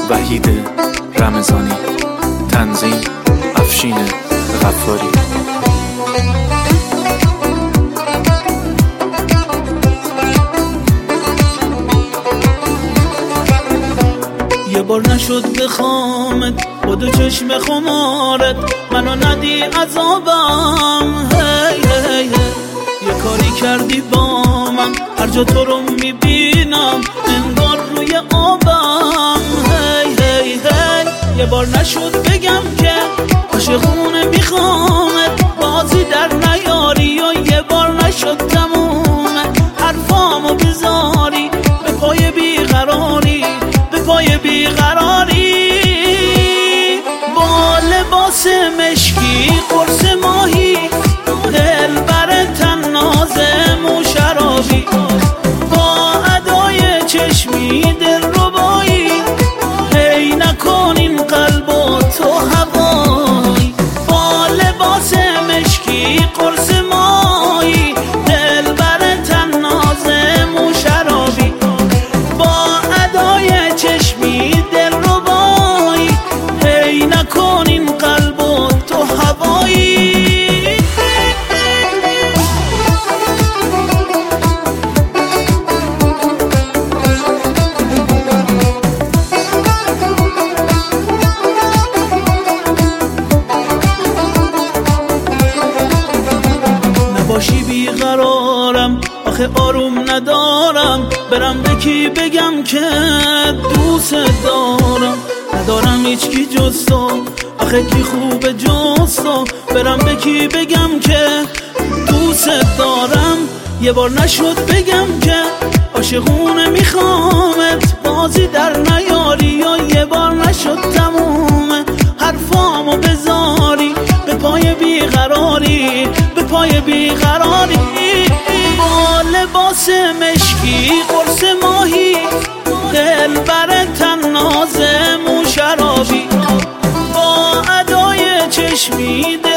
وحید رمضانی، تنظیم افشین غفاری. یه بار نشد بخوامت با دو چشم خمارت، منو ندی عذابم. هی هی هی یه کاری کردی با من، هر جا تو رو میبینم انگار روی آبم. هی هی هی یه بار نشد بگم که عاشقونه میخوامت، بازی در نیاری و یه بار نشد تمومه حرفامو بذاری به پای بیقراری، به پای بیقراری. با لباس مشکی قرص ماهی، دل بر تناز مو شرابی، با ادای چشمی دل ربایی، هی نکن این قلب و تو هوایی. با لباس مشکی قرص ماهی، دل بر تناز مو شرابی، با ادای چشمی دل ربایی، هی نکن این قلب و تو هوایی. نباشی بیقرارم آخه آروم ندارم، برم به کی بگم که دوست دارم؟ ندارم هیچ کی جز تو، آخه کی خوبه جز تو؟ برم به کی بگم که دوست دارم؟ یه بار نشد بگم که عاشقونه میخوامت، بازی در نیاری و یه بار نشد تمومه حرفامو بذاری به پای بیقراری، به پای بیقراری. با لباس مشکی قرص ماهی، دل بر تناز مو شرابی، با ادای چشمی